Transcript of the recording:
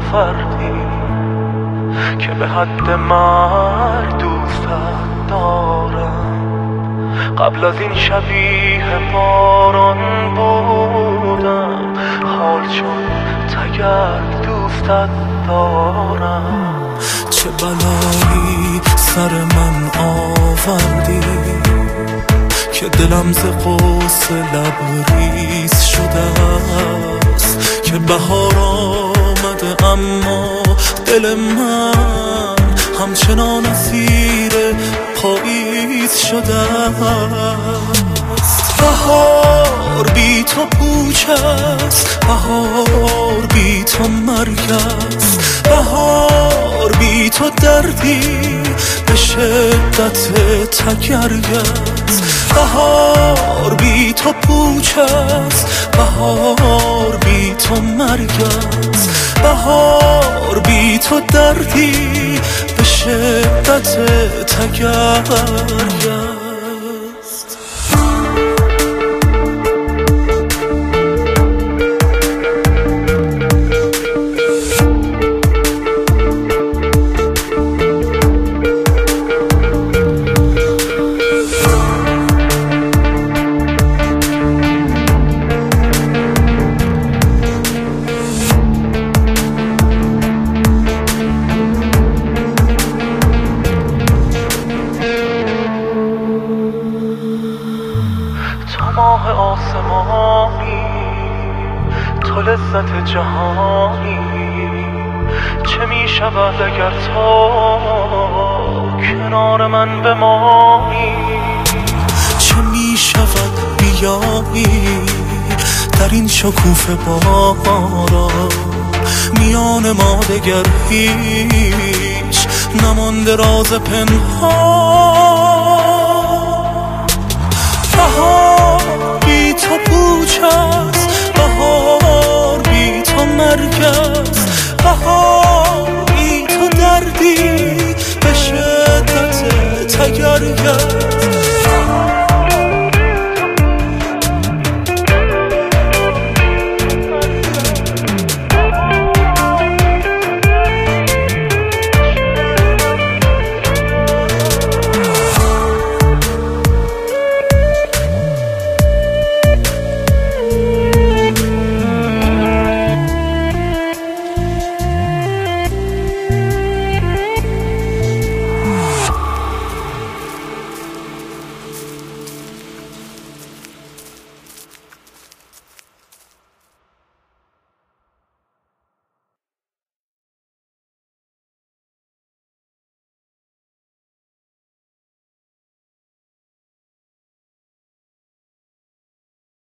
آوردی که به حد مرگ دوستت دارم. قبل از این شبیه باران بودم، حال چون تگرگ دوستت دارم. چه بلایی سر من آوردی که دلم ز غصه لبریز شده است، که بهار آمده اما دل من همچنان اسیر پاییز شده است. بهار بی تو پوچ است، بهار بی تو مرگ است، بهار بی تو دردی به شدت تگرگ است. بهار بی تو پوچ است، بهار بی تو مرگ است، بهار بی تو دردی به شدت تگرگ است. ماه آسمانی، تو لذت جهانی، چه می شود اگر تو کنار من بمانی؟ چه می شود بیایی در این شکوفه باران، میان ما دگر هیچ نمانده راز پنهان. بهار بی تو پوچ است، بهار بی تو مرگ است،